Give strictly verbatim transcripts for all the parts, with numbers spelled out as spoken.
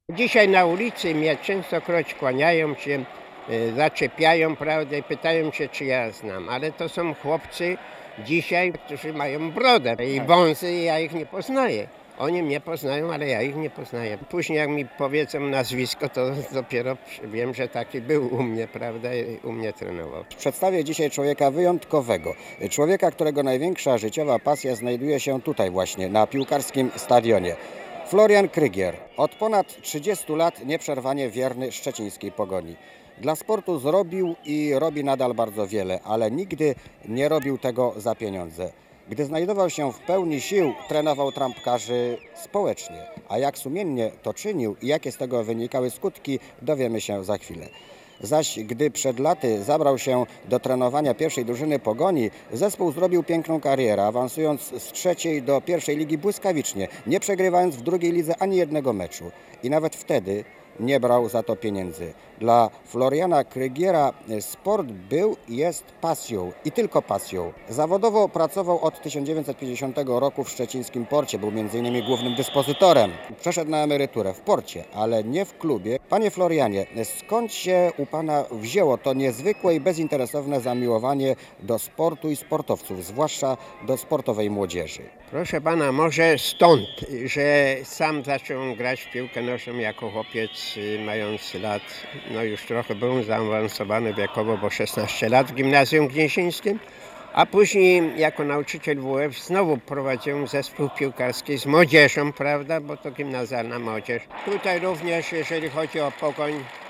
Dzisiaj na ulicy mnie częstokroć kłaniają się, e, zaczepiają, prawda, i pytają się, czy ja znam. Ale to są chłopcy dzisiaj, którzy mają brodę i wąsy, i ja ich nie poznaję. Oni mnie poznają, ale ja ich nie poznaję. Później jak mi powiedzą nazwisko, to dopiero wiem, że taki był u mnie, prawda, i u mnie trenował. Przedstawię dzisiaj człowieka wyjątkowego. Człowieka, którego największa życiowa pasja znajduje się tutaj właśnie, na piłkarskim stadionie. Florian Krygier, od ponad trzydziestu lat nieprzerwanie wierny szczecińskiej Pogoni. Dla sportu zrobił i robi nadal bardzo wiele, ale nigdy nie robił tego za pieniądze. Gdy znajdował się w pełni sił, trenował trampkarzy społecznie. A jak sumiennie to czynił i jakie z tego wynikały skutki, dowiemy się za chwilę. Zaś gdy przed laty zabrał się do trenowania pierwszej drużyny Pogoni, zespół zrobił piękną karierę, awansując z trzeciej do pierwszej ligi błyskawicznie, nie przegrywając w drugiej lidze ani jednego meczu. I nawet wtedy nie brał za to pieniędzy. Dla Floriana Krygiera sport był i jest pasją i tylko pasją. Zawodowo pracował od tysiąc dziewięćset pięćdziesiątego roku w szczecińskim Porcie. Był między innymi głównym dyspozytorem. Przeszedł na emeryturę w Porcie, ale nie w klubie. Panie Florianie, skąd się u Pana wzięło to niezwykłe i bezinteresowne zamiłowanie do sportu i sportowców, zwłaszcza do sportowej młodzieży? Proszę pana, może stąd, że sam zacząłem grać w piłkę nożną jako chłopiec, y, mając lat, no już trochę byłem zaawansowany wiekowo, bo szesnaście lat w gimnazjum gnieźnieńskim, a później jako nauczyciel W F znowu prowadziłem zespół piłkarski z młodzieżą, prawda, bo to gimnazjalna młodzież. Tutaj również, jeżeli chodzi o Pogoń,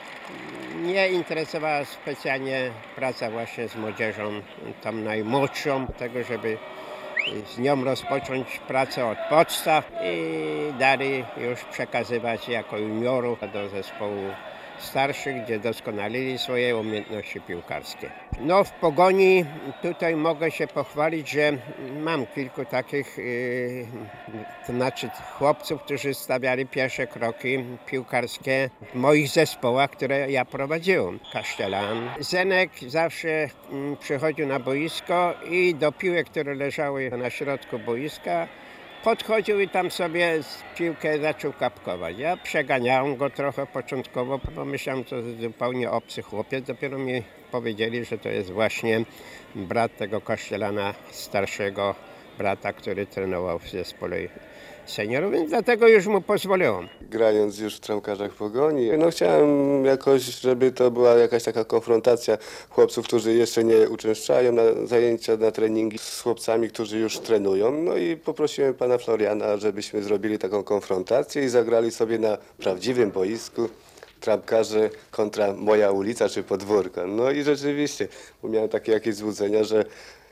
mnie interesowała specjalnie praca właśnie z młodzieżą, tą najmłodszą, tego żeby z nią rozpocząć pracę od podstaw i dalej już przekazywać jako juniorów do zespołu starszych, gdzie doskonalili swoje umiejętności piłkarskie. No w Pogoni tutaj mogę się pochwalić, że mam kilku takich, yy, to znaczy chłopców, którzy stawiali pierwsze kroki piłkarskie w moich zespołach, które ja prowadziłem. Kasztelan. Zenek zawsze mm, przychodził na boisko i do piłek, które leżały na środku boiska, podchodził i tam sobie z piłkę zaczął kapkować. Ja przeganiałem go trochę początkowo, bo myślałem, że to zupełnie obcy chłopiec. Dopiero mi powiedzieli, że to jest właśnie brat tego Kasztelana, starszego brata, który trenował w zespole seniorów, więc dlatego już mu pozwoliłem. Grając już w trampkarzach Pogoni, no chciałem jakoś, żeby to była jakaś taka konfrontacja chłopców, którzy jeszcze nie uczęszczają na zajęcia, na treningi z chłopcami, którzy już trenują. No i poprosiłem pana Floriana, żebyśmy zrobili taką konfrontację i zagrali sobie na prawdziwym boisku trampkarze kontra moja ulica czy podwórko. No i rzeczywiście, bo miałem takie jakieś złudzenia, że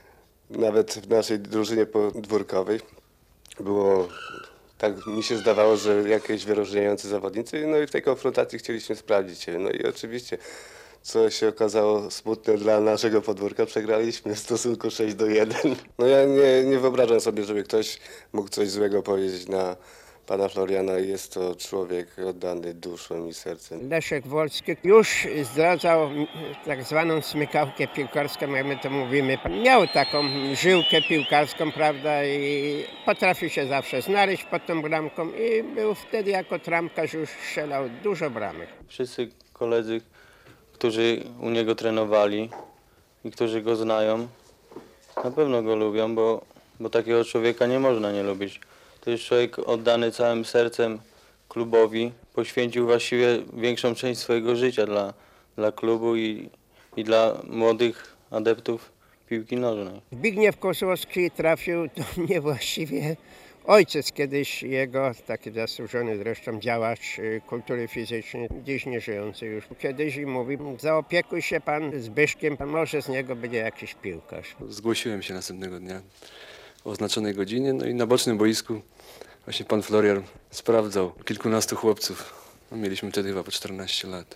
nawet w naszej drużynie podwórkowej było, tak mi się zdawało, że jakieś wyróżniający zawodnicy, no i w tej konfrontacji chcieliśmy sprawdzić się. No i oczywiście, co się okazało smutne dla naszego podwórka, przegraliśmy w stosunku sześć do jeden. No ja nie, nie wyobrażam sobie, żeby ktoś mógł coś złego powiedzieć na pana Floriana. Jest to człowiek oddany duszą i sercem. Leszek Wolski już zdradzał tak zwaną smykałkę piłkarską, jak my to mówimy. Miał taką żyłkę piłkarską, prawda, i potrafił się zawsze znaleźć pod tą bramką i był wtedy jako trampkarz już strzelał dużo bramek. Wszyscy koledzy, którzy u niego trenowali i którzy go znają, na pewno go lubią, bo, bo takiego człowieka nie można nie lubić. To jest człowiek oddany całym sercem klubowi, poświęcił właściwie większą część swojego życia dla, dla klubu i, i dla młodych adeptów piłki nożnej. Zbigniew Kozłowski trafił do mnie właściwie ojciec kiedyś jego, taki zasłużony zresztą działacz y, kultury fizycznej, dziś nie żyjący już. Kiedyś i mówi, zaopiekuj się pan Zbyszkiem, może z niego będzie jakiś piłkarz. Zgłosiłem się następnego dnia o oznaczonej godzinie, no i na bocznym boisku właśnie pan Florian sprawdzał kilkunastu chłopców. No, mieliśmy wtedy chyba po czternaście lat.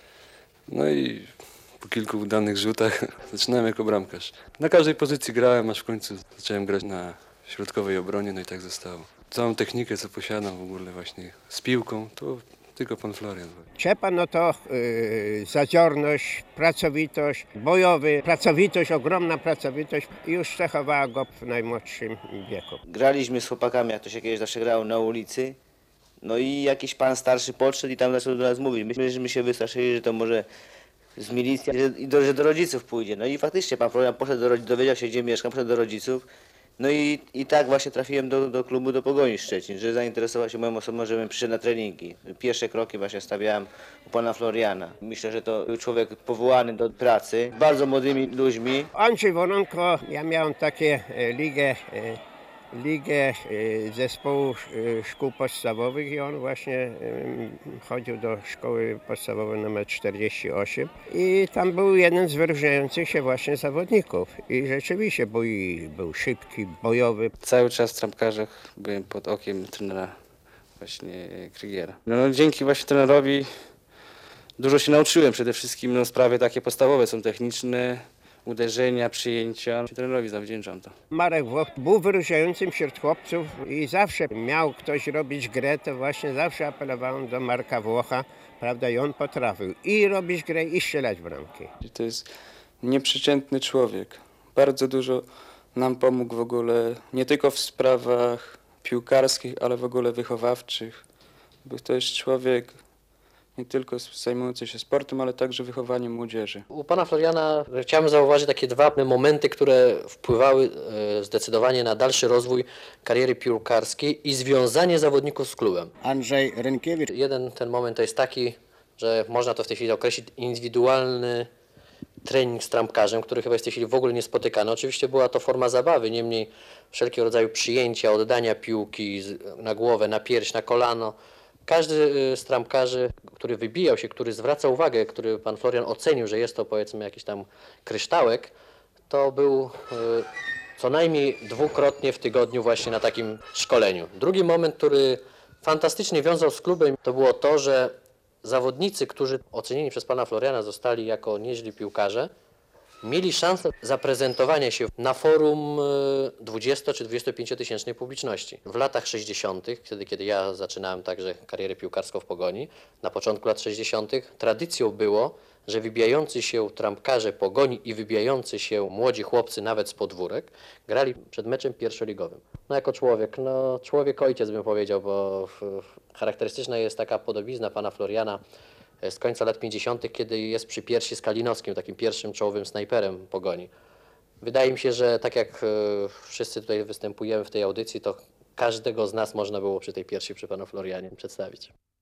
No i po kilku udanych rzutach zaczynałem jako bramkarz. Na każdej pozycji grałem, aż w końcu zacząłem grać na środkowej obronie, no i tak zostało. Całą technikę, co posiadam w ogóle właśnie z piłką, to tylko pan Florian. Czepa no to yy, zadziorność, pracowitość, bojowy, pracowitość, ogromna pracowitość już cechowała go w najmłodszym wieku. Graliśmy z chłopakami, jak to się kiedyś zawsze grało na ulicy No i jakiś pan starszy podszedł i tam zaczął do nas mówić. Myśmy że my się wystraszyli, że to może z milicji, że, i do, że do rodziców pójdzie. No i faktycznie pan Florian poszedł do rodziców, dowiedział się, gdzie mieszkam, poszedł do rodziców. No i, i tak właśnie trafiłem do, do klubu, do Pogoni Szczecin, że zainteresował się moją osobą, żebym przyszedł na treningi. Pierwsze kroki właśnie stawiałem u pana Floriana. Myślę, że to był człowiek powołany do pracy, z bardzo młodymi ludźmi. Andrzej Woronko, ja miałem takie e, ligę, e, ligę e, zespołu e, szkół podstawowych i on właśnie e, chodził do szkoły podstawowej numer czterdzieści osiem i tam był jeden z wyróżniających się właśnie zawodników i rzeczywiście był, i był szybki, bojowy. Cały czas w trampkarzach byłem pod okiem trenera właśnie Krygiera. No, no, dzięki właśnie trenerowi dużo się nauczyłem, przede wszystkim no, sprawy takie podstawowe są techniczne, uderzenia, przyjęcia. Trenerowi zawdzięczam to. Marek Włoch był wyróżniającym wśród chłopców i zawsze miał ktoś robić grę, to właśnie zawsze apelowałem do Marka Włocha, prawda, i on potrafił i robić grę i strzelać bramki. To jest nieprzeciętny człowiek. Bardzo dużo nam pomógł w ogóle, nie tylko w sprawach piłkarskich, ale w ogóle wychowawczych. Był to jest człowiek nie tylko zajmujący się sportem, ale także wychowaniem młodzieży. U pana Floriana chciałem zauważyć takie dwa momenty, które wpływały zdecydowanie na dalszy rozwój kariery piłkarskiej i związanie zawodników z klubem. Andrzej Rynkiewicz. Jeden ten moment to jest taki, że można to w tej chwili określić indywidualny trening z trampkarzem, który chyba jest w tej chwili w ogóle niespotykany. Oczywiście była to forma zabawy, niemniej wszelkiego rodzaju przyjęcia, oddania piłki na głowę, na pierś, na kolano. Każdy z trampkarzy, który wybijał się, który zwraca uwagę, który pan Florian ocenił, że jest to powiedzmy jakiś tam kryształek, to był co najmniej dwukrotnie w tygodniu właśnie na takim szkoleniu. Drugi moment, który fantastycznie wiązał z klubem, to było to, że zawodnicy, którzy ocenieni przez pana Floriana zostali jako nieźli piłkarze, mieli szansę zaprezentowania się na forum dwudziesto czy dwudziestopięciotysięcznej publiczności. W latach sześćdziesiątych, wtedy kiedy ja zaczynałem także karierę piłkarską w Pogoni, na początku lat sześćdziesiątych tradycją było, że wybijający się trampkarze Pogoni i wybijający się młodzi chłopcy nawet z podwórek grali przed meczem pierwszoligowym. No jako człowiek, no człowiek ojciec bym powiedział, bo charakterystyczna jest taka podobizna pana Floriana z końca lat pięćdziesiątych, kiedy jest przy piersi z Kalinowskim, takim pierwszym czołowym snajperem Pogoni. Wydaje mi się, że tak jak wszyscy tutaj występujemy w tej audycji, to każdego z nas można było przy tej piersi, przy panu Florianie przedstawić.